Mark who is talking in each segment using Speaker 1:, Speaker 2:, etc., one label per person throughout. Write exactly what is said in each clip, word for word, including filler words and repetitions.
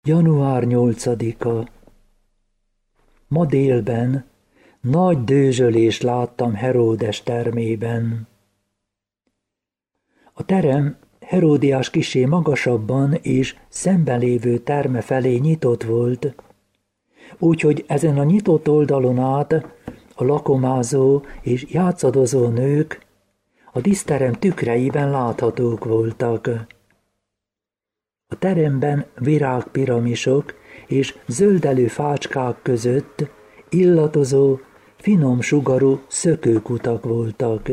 Speaker 1: január nyolcadika. Ma délben nagy dőzsölést láttam Heródes termében. A terem Heródiás kissé magasabban és szemben lévő terme felé nyitott volt, úgyhogy ezen a nyitott oldalon át a lakomázó és játszadozó nők a díszterem tükreiben láthatók voltak. A teremben virágpiramisok és zöldelő fácskák között illatozó, finom sugarú szökőkutak voltak.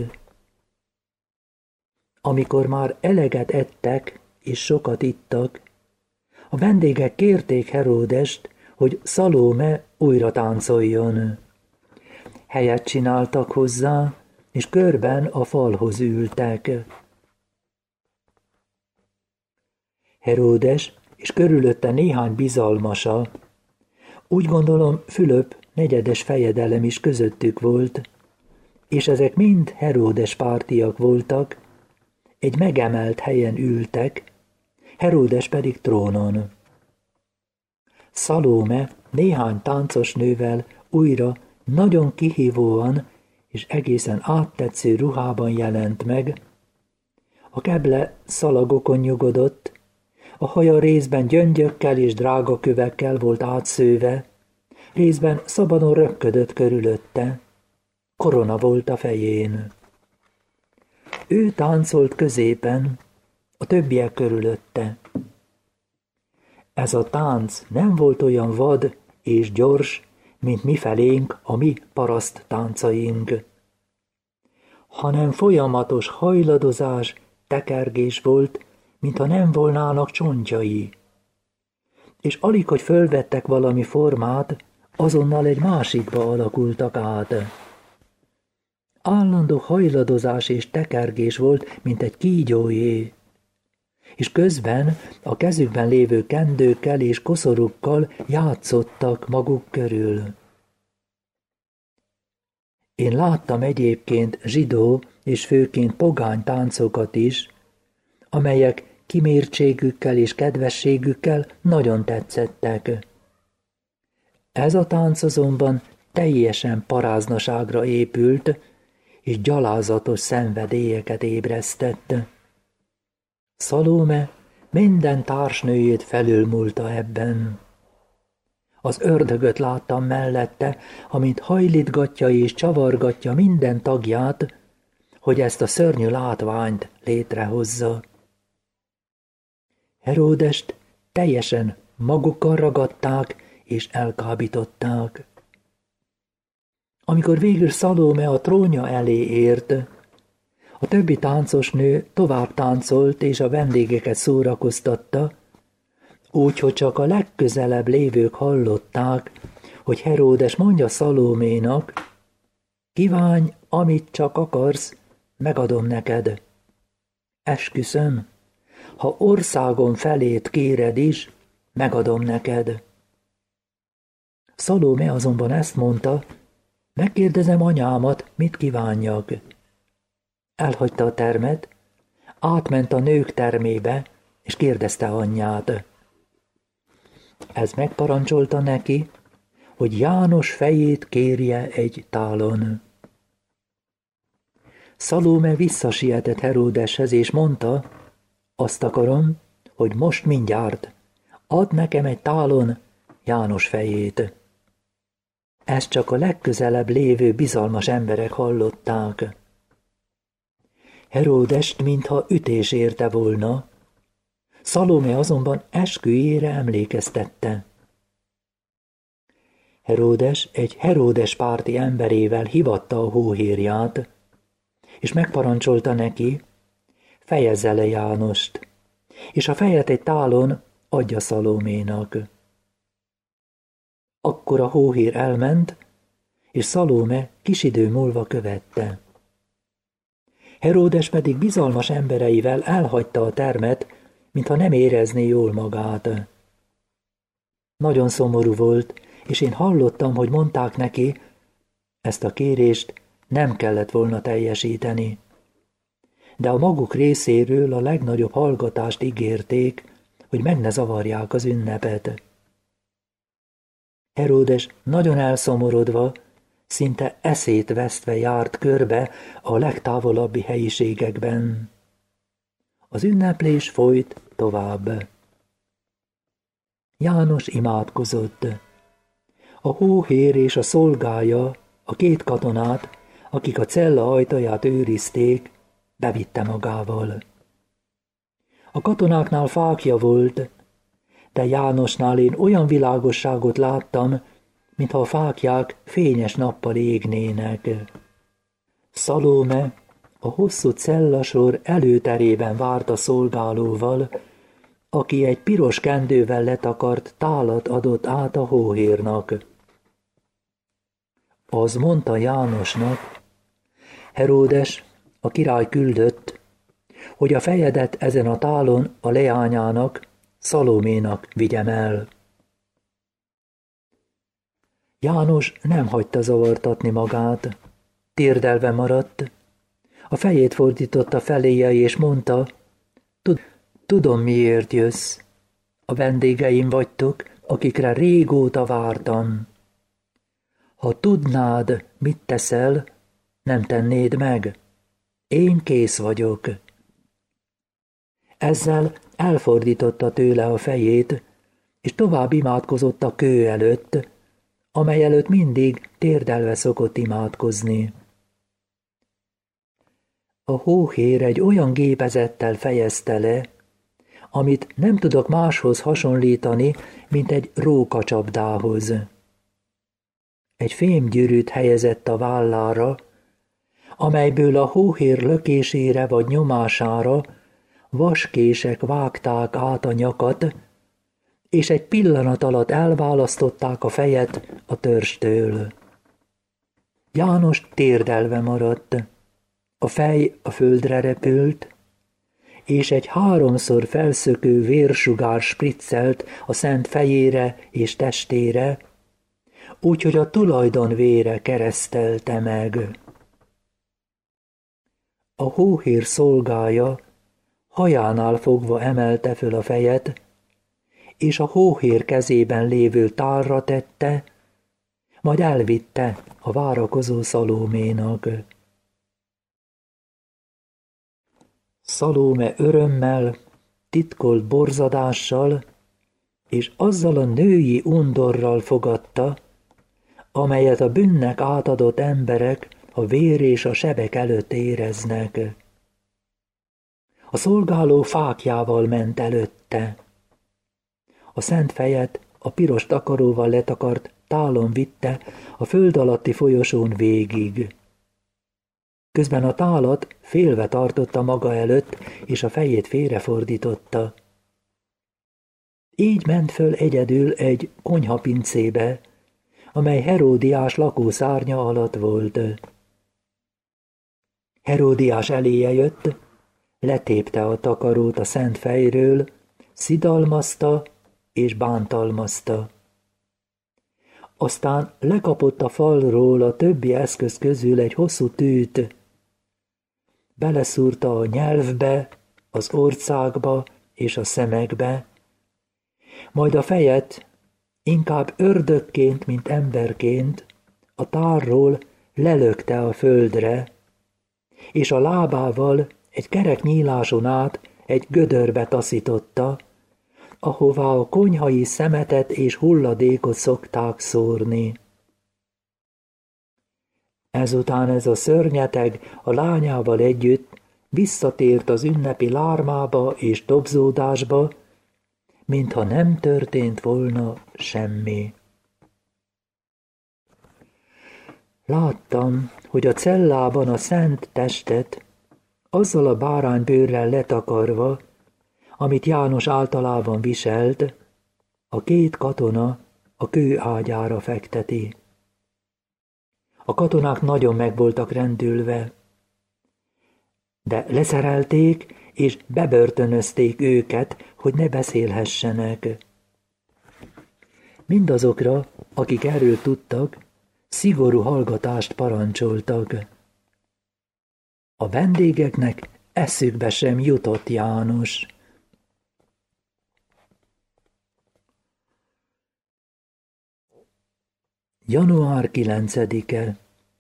Speaker 1: Amikor már eleget ettek és sokat ittak, a vendégek kérték Heródest, hogy Szalóme újra táncoljon. Helyet csináltak hozzá, és körben a falhoz ültek. Heródes és körülötte néhány bizalmasa, úgy gondolom Fülöp negyedes fejedelem is közöttük volt, és ezek mind Heródes pártiak voltak, egy megemelt helyen ültek, Heródes pedig trónon. Szalóme néhány táncos nővel újra nagyon kihívóan és egészen áttetsző ruhában jelent meg, a keble szalagokon nyugodott, a haja részben gyöngyökkel és drágakövekkel volt átszőve, részben szabadon röpködött körülötte, korona volt a fején. Ő táncolt középen, a többiek körülötte. Ez a tánc nem volt olyan vad és gyors, mint mifelénk a mi paraszt táncaink, hanem folyamatos hajladozás, tekergés volt, mintha nem volnának csontjai. És alig, hogy fölvettek valami formát, azonnal egy másikba alakultak át. Állandó hajladozás és tekergés volt, mint egy kígyójé, és közben a kezükben lévő kendőkkel és koszorukkal játszottak maguk körül. Én láttam egyébként zsidó és főként pogány táncokat is, amelyek kimértségükkel és kedvességükkel nagyon tetszettek. Ez a tánc azonban teljesen paráznaságra épült, és gyalázatos szenvedélyeket ébresztett. Szalóme minden társnőjét felülmúlta ebben. Az ördögöt láttam mellette, amint hajlítgatja és csavargatja minden tagját, hogy ezt a szörnyű látványt létrehozza. Heródest teljesen magukkal ragadták és elkábították. Amikor végül Szalóme a trónja elé ért, a többi táncos nő tovább táncolt és a vendégeket szórakoztatta, úgy, hogy csak a legközelebb lévők hallották, hogy Heródes mondja Szalóménak: kívánj, amit csak akarsz, megadom neked. Esküszöm, ha országom felét kéred is, megadom neked. Szalóme azonban ezt mondta: megkérdezem anyámat, mit kívánjak. Elhagyta a termet, átment a nők termébe, és kérdezte anyját. Ez megparancsolta neki, hogy János fejét kérje egy tálon. Szalóme visszasietett Heródeshez, és mondta: azt akarom, hogy most mindjárt add nekem egy tálon János fejét. Ezt csak a legközelebb lévő bizalmas emberek hallották. Heródest mintha ütés érte volna, Szalóme azonban esküjére emlékeztette. Heródes egy Heródes párti emberével hívatta a hóhérját, és megparancsolta neki: fejezze le Jánost, és a fejet egy tálon adja Szalóménak. Akkor a hóhér elment, és Szalóme kis idő múlva követte. Heródes pedig bizalmas embereivel elhagyta a termet, mintha nem érezné jól magát. Nagyon szomorú volt, és én hallottam, hogy mondták neki, ezt a kérést nem kellett volna teljesíteni. De a maguk részéről a legnagyobb hallgatást ígérték, hogy meg ne zavarják az ünnepet. Heródes nagyon elszomorodva, szinte eszét vesztve járt körbe a legtávolabbi helyiségekben. Az ünneplés folyt tovább. János imádkozott. A hóhér és a szolgája, a két katonát, akik a cella ajtaját őrizték, bevitte magával. A katonáknál fákja volt, de Jánosnál én olyan világosságot láttam, mintha a fáklyák fényes nappal égnének. Szalóme a hosszú cellasor előterében várt a szolgálóval, aki egy piros kendővel letakart tálat adott át a hóhérnak. Az mondta Jánosnak: Heródes, a király küldött, hogy a fejedet ezen a tálon a leányának, Szaloménak vigyem el. János nem hagyta zavartatni magát, térdelve maradt, a fejét fordította feléje és mondta: Tudom, miért jössz. A vendégeim vagytok, akikre régóta vártam. Ha tudnád, mit teszel, nem tennéd meg. Én kész vagyok. Ezzel elfordította tőle a fejét, és tovább imádkozott a kő előtt, amely előtt mindig térdelve szokott imádkozni. A hóhér egy olyan gépezettel fejezte le, amit nem tudok máshoz hasonlítani, mint egy rókacsapdához. Egy fémgyűrűt helyezett a vállára, amelyből a hóhér lökésére vagy nyomására vaskések vágták át a nyakat, és egy pillanat alatt elválasztották a fejet a törstől. János térdelve maradt, a fej a földre repült, és egy háromszor felszökő vérsugár spriccelt a szent fejére és testére, úgyhogy a tulajdon vére keresztelte meg. A hóhér szolgája hajánál fogva emelte föl a fejet, és a hóhér kezében lévő tálra tette, majd elvitte a várakozó Szalóménak. Szalóme örömmel, titkolt borzadással és azzal a női undorral fogadta, amelyet a bűnnek átadott emberek a vér és a sebek előtt éreznek. A szolgáló fáklyával ment előtte. A szent fejet a piros takaróval letakart tálon vitte a föld alatti folyosón végig. Közben a tálat félve tartotta maga előtt, és a fejét félrefordította. Így ment föl egyedül egy konyhapincébe, amely Heródiás lakószárnya alatt volt. Heródiás eléje jött, letépte a takarót a szent fejről, szidalmazta és bántalmazta. Aztán lekapott a falról a többi eszköz közül egy hosszú tűt, beleszúrta a nyelvbe, az orcákba és a szemekbe, majd a fejet inkább ördögként, mint emberként a tárról lelökte a földre, és a lábával egy kerek nyíláson át egy gödörbe taszította, ahová a konyhai szemetet és hulladékot szokták szórni. Ezután ez a szörnyeteg a lányával együtt visszatért az ünnepi lármába és dobzódásba, mintha nem történt volna semmi. Láttam, hogy a cellában a szent testet azzal a báránybőrrel letakarva, amit János általában viselt, a két katona a kő ágyára fekteti. A katonák nagyon meg voltak rendülve, de leszerelték és bebörtönözték őket, hogy ne beszélhessenek. Mindazokra, akik erről tudtak, szigorú hallgatást parancsoltak. A vendégeknek eszükbe sem jutott János. január kilencedike.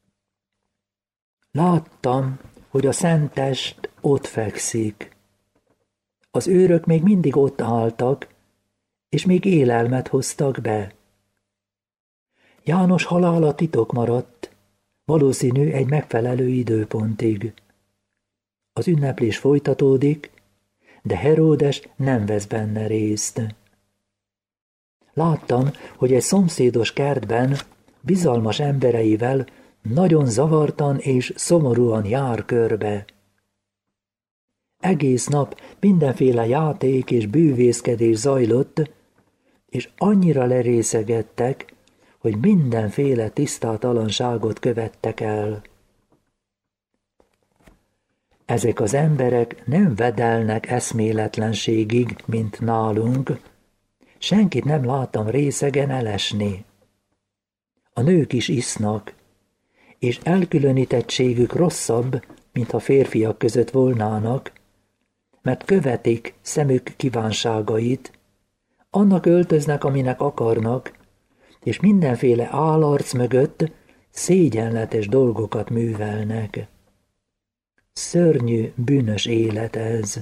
Speaker 1: Láttam, hogy a szentest ott fekszik. Az őrök még mindig ott álltak, és még élelmet hoztak be. János halála titok maradt, valószínű egy megfelelő időpontig. Az ünneplés folytatódik, de Heródes nem vesz benne részt. Láttam, hogy egy szomszédos kertben bizalmas embereivel nagyon zavartan és szomorúan jár körbe. Egész nap mindenféle játék és bűvészkedés zajlott, és annyira lerészegettek, hogy mindenféle tisztátalanságot követtek el. Ezek az emberek nem vedelnek eszméletlenségig, mint nálunk. Senkit nem láttam részegen elesni. A nők is isznak, és elkülönítettségük rosszabb, mintha férfiak között volnának, mert követik szemük kívánságait, annak öltöznek, aminek akarnak, és mindenféle állarc mögött szégyenletes dolgokat művelnek. Szörnyű, bűnös élet ez.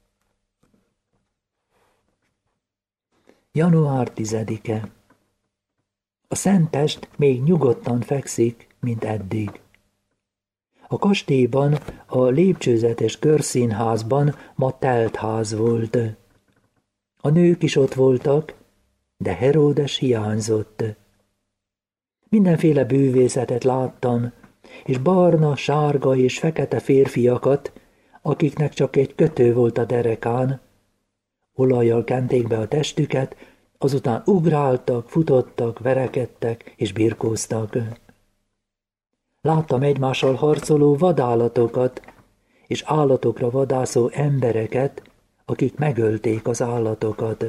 Speaker 1: január tizedike. A szentest még nyugodtan fekszik, mint eddig. A kastélyban, a lépcsőzetes körszínházban ma telt ház volt. A nők is ott voltak, de Heródes hiányzott. Mindenféle bűvészetet láttam, és barna, sárga és fekete férfiakat, akiknek csak egy kötő volt a derekán, olajjal kenték be a testüket, azután ugráltak, futottak, verekedtek és birkóztak. Láttam egymással harcoló vadállatokat, és állatokra vadászó embereket, akik megölték az állatokat.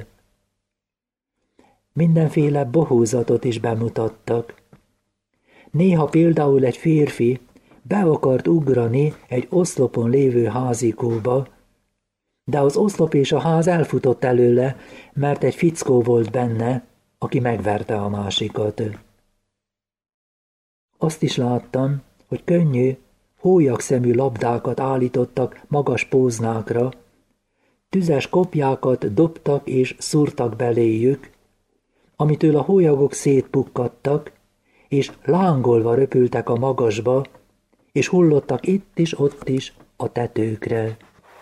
Speaker 1: Mindenféle bohózatot is bemutattak. Néha például egy férfi be akart ugrani egy oszlopon lévő házikóba, de az oszlop és a ház elfutott előle, mert egy fickó volt benne, aki megverte a másikat. Azt is láttam, hogy könnyű, hólyakszemű labdákat állítottak magas póznákra, tüzes kopjákat dobtak és szúrtak beléjük, amitől a hólyagok szétpukkadtak, és lángolva röpültek a magasba, és hullottak itt is, ott is a tetőkre.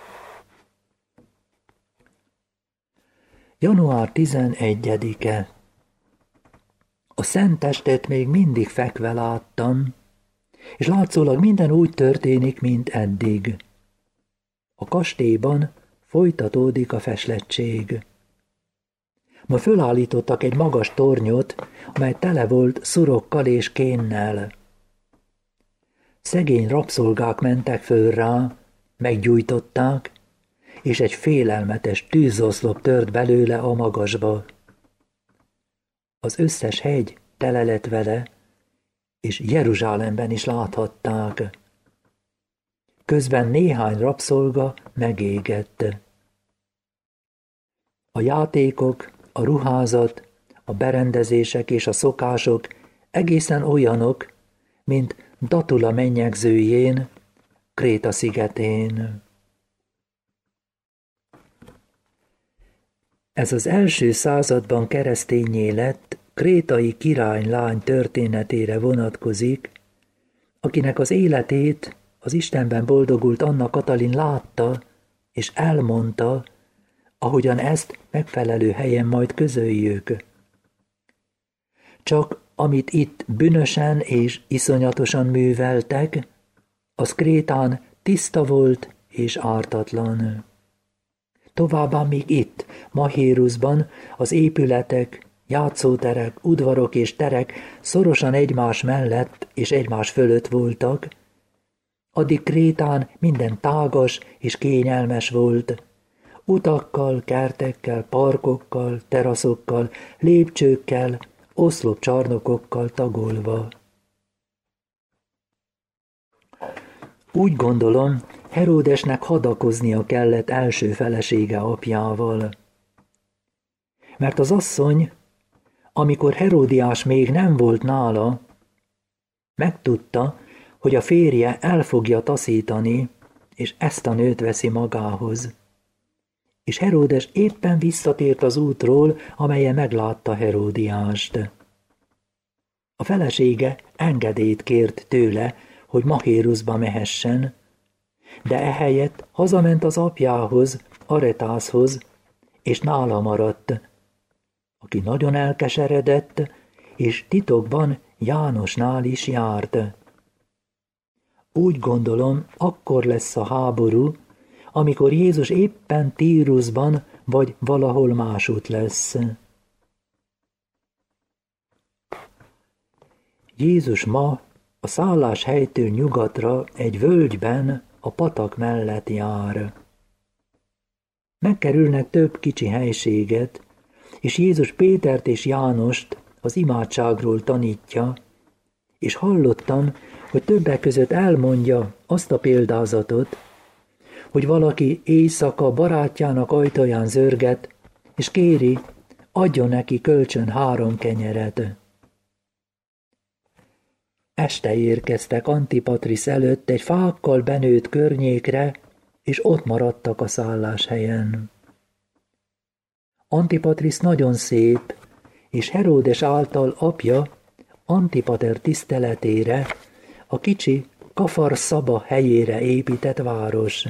Speaker 1: január tizenegyedike. A szentestet még mindig fekve láttam, és látszólag minden úgy történik, mint eddig. A kastélyban folytatódik a feslettség. Ma fölállítottak egy magas tornyot, amely tele volt szurokkal és kénnel. Szegény rabszolgák mentek föl rá, meggyújtották, és egy félelmetes tűzoszlop tört belőle a magasba. Az összes hegy tele lett vele, és Jeruzsálemben is láthatták. Közben néhány rabszolga megégett. A játékok, a ruházat, a berendezések és a szokások egészen olyanok, mint Datula mennyegzőjén, Kréta szigetén. Ez az első században kereszténnyé lett krétai királylány történetére vonatkozik, akinek az életét az Istenben boldogult Anna Katalin látta és elmondta, ahogyan ezt megfelelő helyen majd közöljük. Csak amit itt bűnösen és iszonyatosan műveltek, az Krétán tiszta volt és ártatlan. Továbbá még itt, Mahéruszban az épületek, játszóterek, udvarok és terek szorosan egymás mellett és egymás fölött voltak, addig Krétán minden tágas és kényelmes volt, utakkal, kertekkel, parkokkal, teraszokkal, lépcsőkkel, oszlopcsarnokokkal tagolva. Úgy gondolom, Heródesnek hadakoznia kellett első felesége apjával. Mert az asszony, amikor Heródiás még nem volt nála, megtudta, hogy a férje el fogja taszítani, és ezt a nőt veszi magához. És Heródes éppen visszatért az útról, amelyen meglátta Heródiást. A felesége engedélyt kért tőle, hogy Mahéruszba mehessen, de ehelyett hazament az apjához, Aretászhoz, és nála maradt, aki nagyon elkeseredett, és titokban Jánosnál is járt. Úgy gondolom, akkor lesz a háború, amikor Jézus éppen Tírusban vagy valahol másút lesz. Jézus ma a szálláshelytől nyugatra egy völgyben a patak mellett jár. Megkerülnek több kicsi helységet, és Jézus Pétert és Jánost az imádságról tanítja, és hallottam, hogy többek között elmondja azt a példázatot, hogy valaki éjszaka barátjának ajtaján zörget, és kéri, adjon neki kölcsön három kenyeret. Este érkeztek Antipatris előtt egy fákkal benőtt környékre, és ott maradtak a szálláshelyen. Antipatris nagyon szép, és Heródes által apja Antipater tiszteletére a kicsi Kafar Szaba helyére épített város.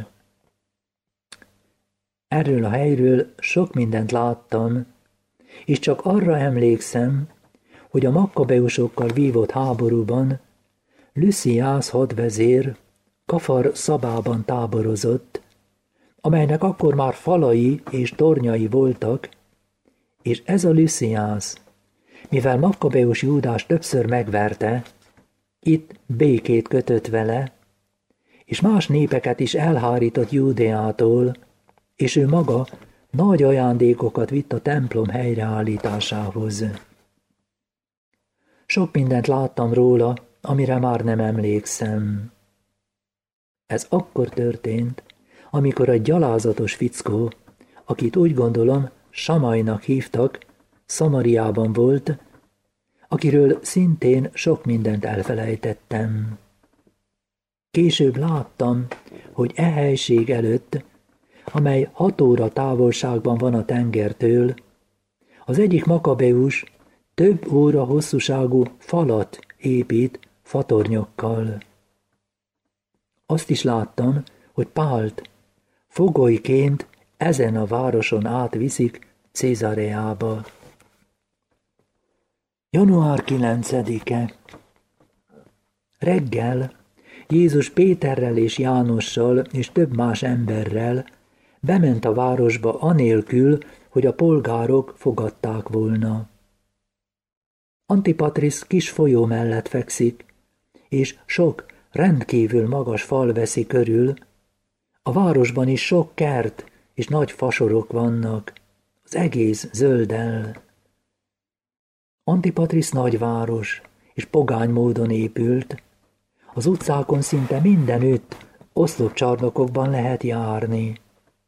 Speaker 1: Erről a helyről sok mindent láttam, és csak arra emlékszem, hogy a makkabeusokkal vívott háborúban Lüsziász hadvezér Kafar Szabában táborozott, amelynek akkor már falai és tornyai voltak, és ez a Lüsziász, mivel Makkabeus Júdás többször megverte, itt békét kötött vele, és más népeket is elhárított Júdeától, és ő maga nagy ajándékokat vitt a templom helyreállításához. Sok mindent láttam róla, amire már nem emlékszem. Ez akkor történt, amikor egy gyalázatos fickó, akit úgy gondolom Samajnak hívtak, Szamariában volt, akiről szintén sok mindent elfelejtettem. Később láttam, hogy e helység előtt, amely hat óra távolságban van a tengertől, az egyik makabeus több óra hosszúságú falat épít fatornyokkal. Azt is láttam, hogy Pált fogolyként ezen a városon átviszik Cézareába. január kilencedike. Reggel Jézus Péterrel és Jánossal és több más emberrel bement a városba anélkül, hogy a polgárok fogadták volna. Antipatris kis folyó mellett fekszik, és sok rendkívül magas fal veszi körül. A városban is sok kert és nagy fasorok vannak, az egész zöldel. Antipatris nagyváros, és pogány módon épült. Az utcákon szinte mindenütt oszlopcsarnokokban lehet járni.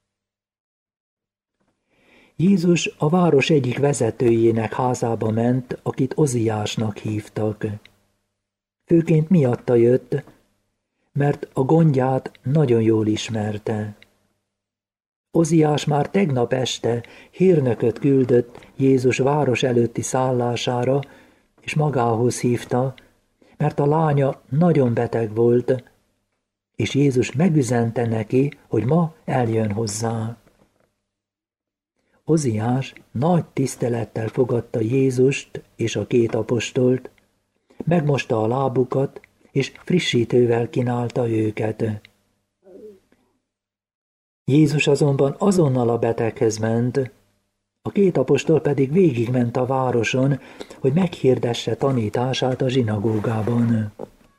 Speaker 1: Jézus a város egyik vezetőjének házába ment, akit Oziásnak hívtak. Főként miatta jött, mert a gondját nagyon jól ismerte. Oziás már tegnap este hírnököt küldött Jézus város előtti szállására, és magához hívta, mert a lánya nagyon beteg volt, és Jézus megüzente neki, hogy ma eljön hozzá. Oziás nagy tisztelettel fogadta Jézust és a két apostolt, megmosta a lábukat, és frissítővel kínálta őket. Jézus azonban azonnal a beteghez ment, a két apostol pedig végigment a városon, hogy meghirdesse tanítását a zsinagógában.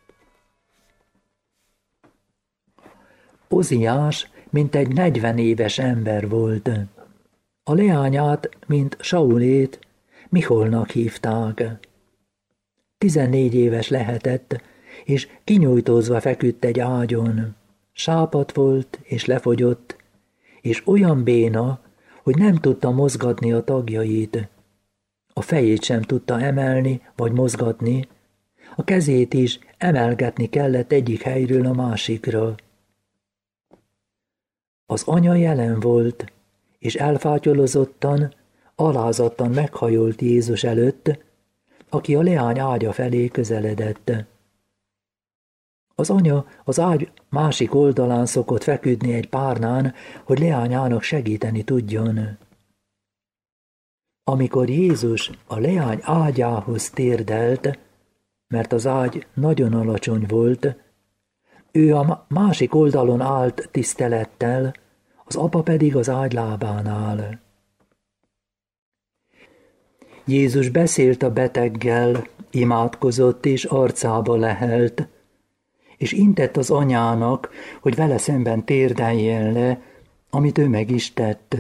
Speaker 1: Oziás mintegy negyven éves ember volt. A leányát, mint Saulét, Miholnak hívták. Tizennégy éves lehetett, és kinyújtózva feküdt egy ágyon. Sápadt volt, és lefogyott, és olyan béna, hogy nem tudta mozgatni a tagjait. A fejét sem tudta emelni vagy mozgatni, a kezét is emelgetni kellett egyik helyről a másikra. Az anya jelen volt, és elfátyolozottan, alázattan meghajolt Jézus előtt, aki a leány ágya felé közeledett. Az anya az ágy másik oldalán szokott feküdni egy párnán, hogy leányának segíteni tudjon. Amikor Jézus a leány ágyához térdelt, mert az ágy nagyon alacsony volt, ő a másik oldalon állt tisztelettel, az apa pedig az ágy lábánál. Jézus beszélt a beteggel, imádkozott és arcába lehelt, és intett az anyának, hogy vele szemben térdeljen le, amit ő meg is tett.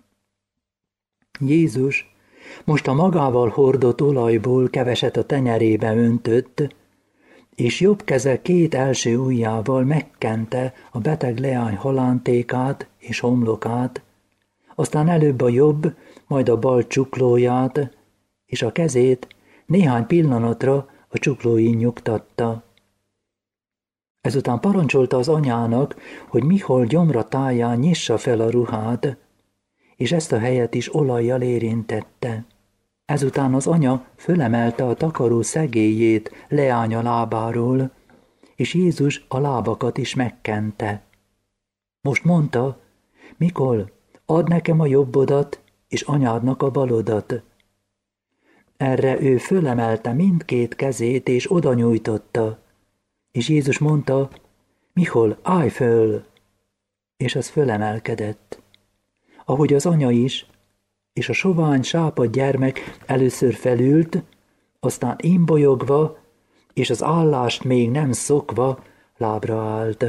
Speaker 1: Jézus most a magával hordott olajból keveset a tenyerébe öntött, és jobb keze két első ujjával megkente a beteg leány halántékát és homlokát, aztán előbb a jobb, majd a bal csuklóját, és a kezét néhány pillanatra a csuklóin nyugtatta. Ezután parancsolta az anyának, hogy mihol gyomra táján nyissa fel a ruhát, és ezt a helyet is olajjal érintette. Ezután az anya fölemelte a takaró szegélyét leánya lábáról, és Jézus a lábakat is megkente. Most mondta, Mikol, add nekem a jobbodat, és anyádnak a balodat. Erre ő fölemelte mindkét kezét, és oda nyújtotta, és Jézus mondta, Mikol, állj föl! És az fölemelkedett. Ahogy az anya is, és a sovány sápadt gyermek először felült, aztán imbolyogva, és az állást még nem szokva lábra állt.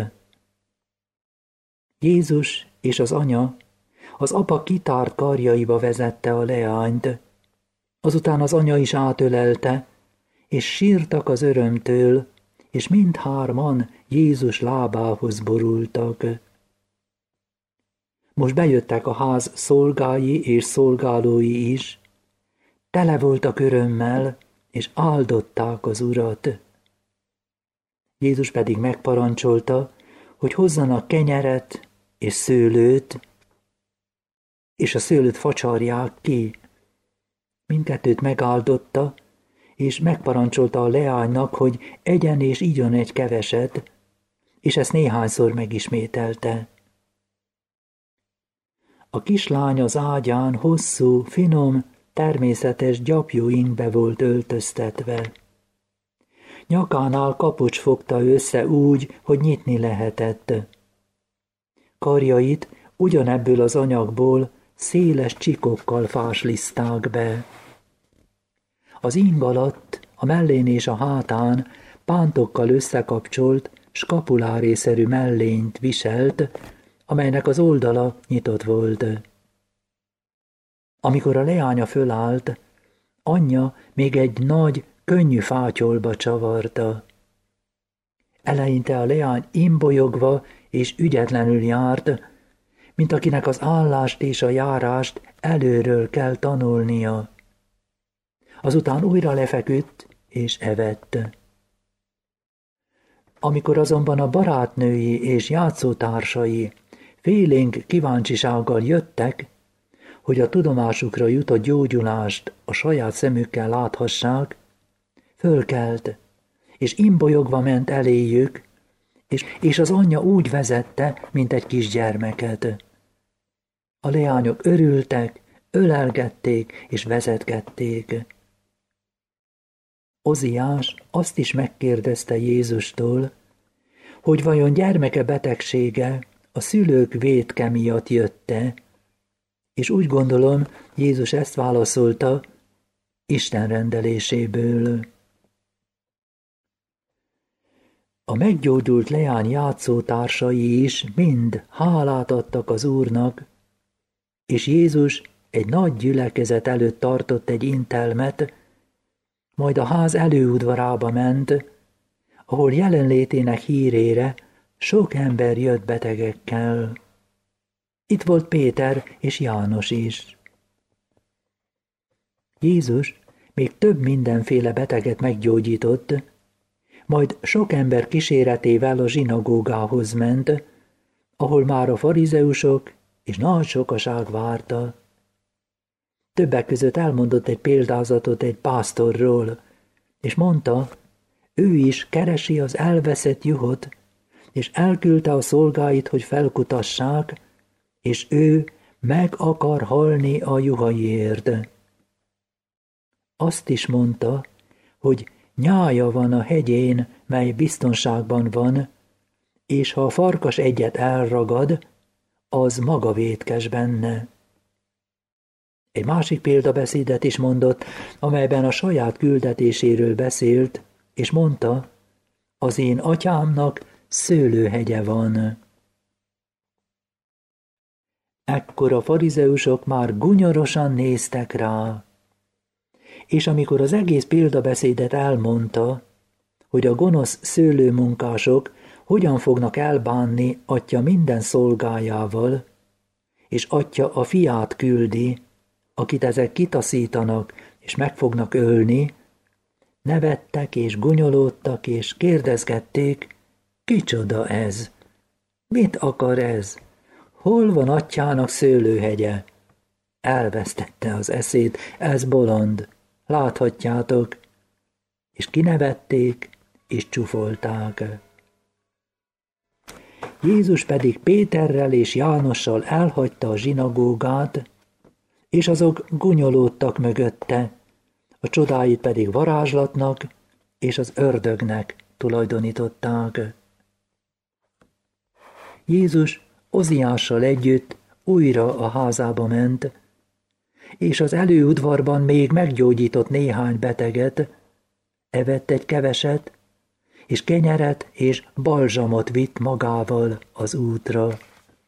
Speaker 1: Jézus és az anya az apa kitárt karjaiba vezette a leányt, azután az anya is átölelte, és sírtak az örömtől, és mindhárman Jézus lábához borultak. Most bejöttek a ház szolgái és szolgálói is, tele voltak örömmel, és áldották az Urat. Jézus pedig megparancsolta, hogy hozzanak kenyeret és szőlőt, és a szőlőt facsarják ki. Mindkettőt megáldotta, és megparancsolta a leánynak, hogy egyen és igyon egy keveset, és ezt néhányszor megismételte. A kislány az ágyán hosszú, finom, természetes gyapjúinkbe volt öltöztetve. Nyakánál kapocs fogta össze úgy, hogy nyitni lehetett. Karjait ugyanebből az anyagból széles csikokkal fásliszták be. Az ing alatt, a mellén és a hátán pántokkal összekapcsolt, skapulárészerű mellényt viselt, amelynek az oldala nyitott volt. Amikor a leánya fölállt, anyja még egy nagy, könnyű fátyolba csavarta. Eleinte a leány imbolyogva és ügyetlenül járt, mint akinek az állást és a járást előről kell tanulnia. Azután újra lefeküdt és evett. Amikor azonban a barátnői és játszótársai félénk kíváncsisággal jöttek, hogy a tudomásukra jutott gyógyulást a saját szemükkel láthassák, fölkelt, és imbolyogva ment eléjük, és, és az anyja úgy vezette, mint egy kisgyermeket. A leányok örültek, ölelgették és vezetgették. Oziás azt is megkérdezte Jézustól, hogy vajon gyermeke betegsége a szülők vétke miatt jött-e, és úgy gondolom, Jézus ezt válaszolta, Isten rendeléséből. A meggyógyult leány játszótársai is mind hálát adtak az Úrnak, és Jézus egy nagy gyülekezet előtt tartott egy intelmet, majd a ház előudvarába ment, ahol jelenlétének hírére sok ember jött betegekkel. Itt volt Péter és János is. Jézus még több mindenféle beteget meggyógyított, majd sok ember kíséretével a zsinagógához ment, ahol már a farizeusok és nagy sokaság várta. Többek között elmondott egy példázatot egy pásztorról, és mondta, ő is keresi az elveszett juhot, és elküldte a szolgáit, hogy felkutassák, és ő meg akar halni a juhaiért. Azt is mondta, hogy nyája van a hegyén, mely biztonságban van, és ha a farkas egyet elragad, az maga vétkes benne. Egy másik példabeszédet is mondott, amelyben a saját küldetéséről beszélt, és mondta, az én atyámnak szőlőhegye van. Ekkor a farizeusok már gunyorosan néztek rá, és amikor az egész példabeszédet elmondta, hogy a gonosz szőlőmunkások hogyan fognak elbánni atya minden szolgájával, és atya a fiát küldi, akit ezek kitaszítanak és meg fognak ölni, nevettek és gúnyolódtak és kérdezgették, kicsoda ez? Mit akar ez? Hol van atyának szőlőhegye? Elvesztette az eszét, ez bolond, láthatjátok, és kinevették és csúfolták. Jézus pedig Péterrel és Jánossal elhagyta a zsinagógát, és azok gúnyolódtak mögötte, a csodáit pedig varázslatnak és az ördögnek tulajdonították. Jézus Oziással együtt újra a házába ment, és az előudvarban még meggyógyított néhány beteget, evett egy keveset, és kenyeret és balzsamot vitt magával az útra.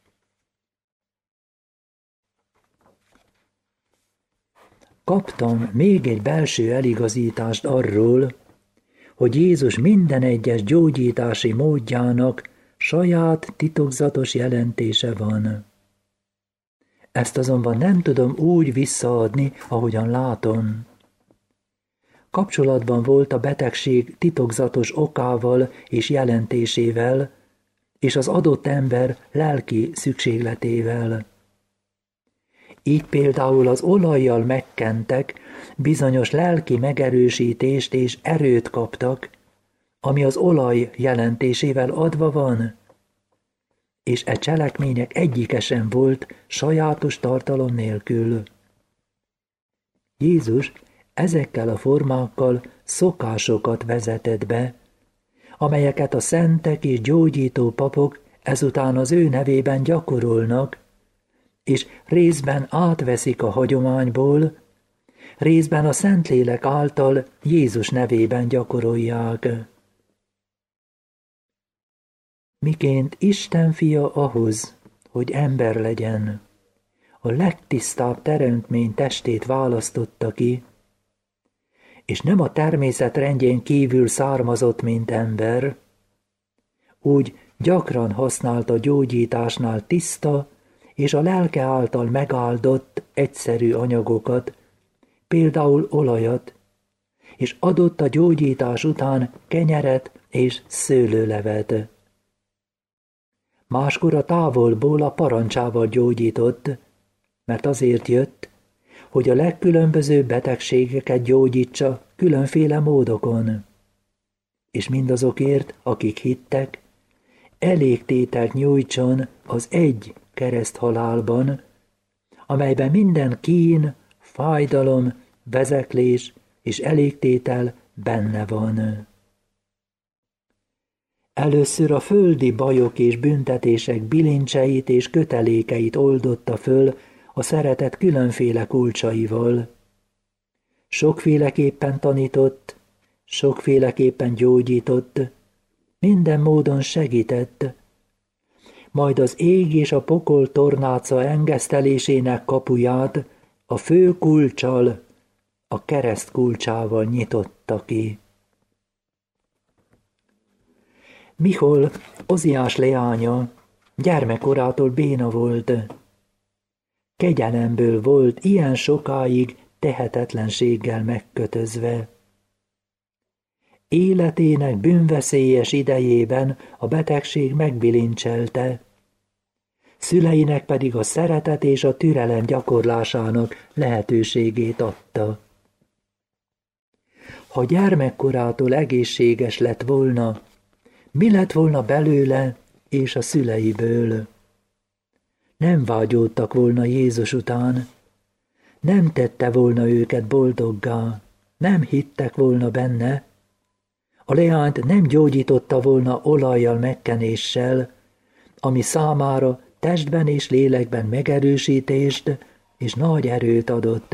Speaker 1: Kaptam még egy belső eligazítást arról, hogy Jézus minden egyes gyógyítási módjának saját titokzatos jelentése van. Ezt azonban nem tudom úgy visszaadni, ahogyan látom. Kapcsolatban volt a betegség titokzatos okával és jelentésével, és az adott ember lelki szükségletével. Így például az olajjal megkentek, bizonyos lelki megerősítést és erőt kaptak, ami az olaj jelentésével adva van, és e cselekmények egyike sem volt sajátos tartalom nélkül. Jézus ezekkel a formákkal szokásokat vezetett be, amelyeket a szentek és gyógyító papok ezután az ő nevében gyakorolnak, és részben átveszik a hagyományból, részben a Szentlélek által Jézus nevében gyakorolják. Miként Isten fia ahhoz, hogy ember legyen, a legtisztább teremtmény testét választotta ki, és nem a természet rendjén kívül származott, mint ember, úgy gyakran használta gyógyításnál tiszta és a lelke által megáldott egyszerű anyagokat, például olajat, és adott a gyógyítás után kenyeret és szőlőlevet. Máskor a távolból a parancsával gyógyított, mert azért jött, hogy a legkülönbözőbb betegségeket gyógyítsa különféle módokon, és mindazokért, akik hittek, elégtételt nyújtson az egy kereszthalálban, amelyben minden kín, fájdalom, vezeklés és elégtétel benne van. Először a földi bajok és büntetések bilincseit és kötelékeit oldotta föl a szeretet különféle kulcsaival. Sokféleképpen tanított, sokféleképpen gyógyított, minden módon segített, majd az ég és a pokol tornáca engesztelésének kapuját a fő kulccsal, a kereszt kulcsával nyitotta ki. Michol, Oziás leánya, gyermekkorától béna volt. Kegyelemből volt ilyen sokáig tehetetlenséggel megkötözve. Életének bűnveszélyes idejében a betegség megbilincselte, szüleinek pedig a szeretet és a türelem gyakorlásának lehetőségét adta. Ha gyermekkorától egészséges lett volna, mi lett volna belőle és a szüleiből? Nem vágyódtak volna Jézus után, nem tette volna őket boldoggá, nem hittek volna benne, a leányt nem gyógyította volna olajjal megkenéssel, ami számára testben és lélekben megerősítést és nagy erőt adott.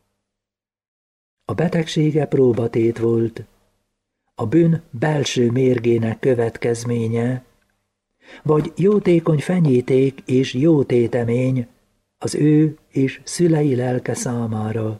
Speaker 1: A betegsége próbatét volt, a bűn belső mérgének következménye, vagy jótékony fenyíték és jó tétemény az ő és szülei lelke számára.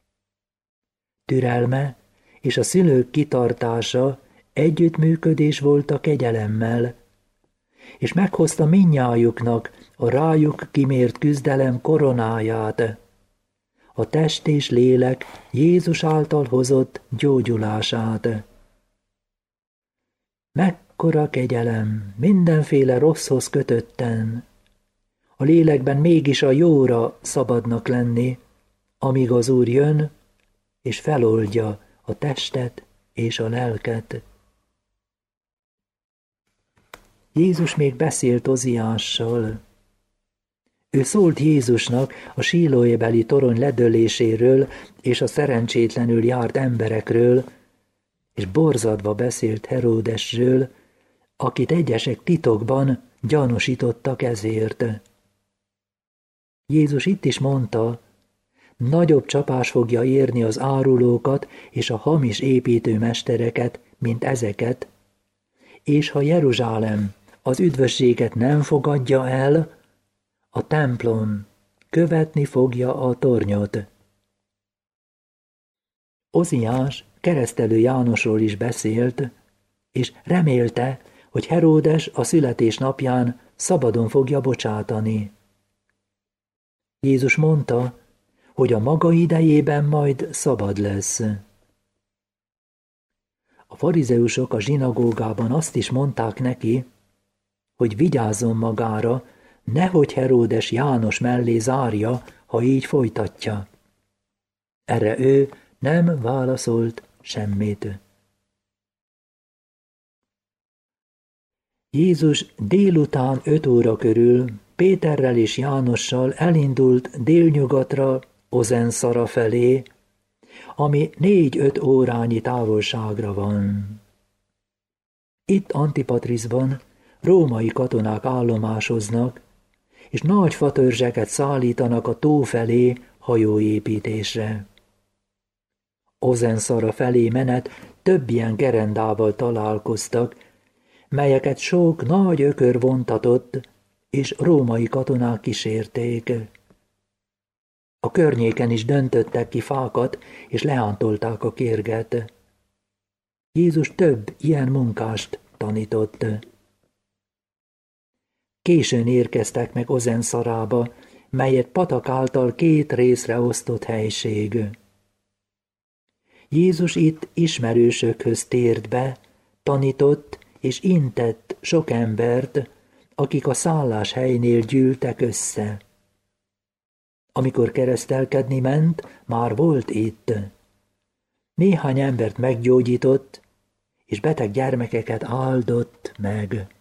Speaker 1: Türelme és a szülők kitartása együttműködés volt a kegyelemmel, és meghozta mindnyájuknak a rájuk kimért küzdelem koronáját, a test és lélek Jézus által hozott gyógyulását. Mekkora kegyelem, mindenféle rosszhoz kötötten, a lélekben mégis a jóra szabadnak lenni, amíg az Úr jön, és feloldja a testet és a lelket. Jézus még beszélt Oziással. Ő szólt Jézusnak a sílóébeli torony ledöléséről és a szerencsétlenül járt emberekről, és borzadva beszélt Heródesről, akit egyesek titokban gyanúsítottak ezért. Jézus itt is mondta, nagyobb csapás fogja érni az árulókat és a hamis építőmestereket, mint ezeket, és ha Jeruzsálem az üdvösséget nem fogadja el, a templom követni fogja a tornyot. Oziás keresztelő Jánosról is beszélt, és remélte, hogy Heródes a születésnapján szabadon fogja bocsátani. Jézus mondta, hogy a maga idejében majd szabad lesz. A farizeusok a zsinagógában azt is mondták neki, hogy vigyázzon magára, nehogy Heródes János mellé zárja, ha így folytatja. Erre ő nem válaszolt semmit. Jézus délután öt óra körül Péterrel és Jánossal elindult délnyugatra Ozenszara felé, ami négy-öt órányi távolságra van. Itt Antipatrisban római katonák állomásoznak, és nagy fatörzseket szállítanak a tó felé hajóépítésre. Ozenszara felé menet több ilyen gerendával találkoztak, melyeket sok nagy ökör vontatott, és római katonák kísérték. A környéken is döntöttek ki fákat, és lehántolták a kérget. Jézus több ilyen munkást tanított. Későn érkeztek meg Ozenszarába, melyet patak által két részre osztott helység. Jézus itt ismerősökhöz tért be, tanított és intett sok embert, akik a szálláshelynél gyűltek össze. Amikor keresztelkedni ment, már volt itt. Néhány embert meggyógyított, és beteg gyermekeket áldott meg.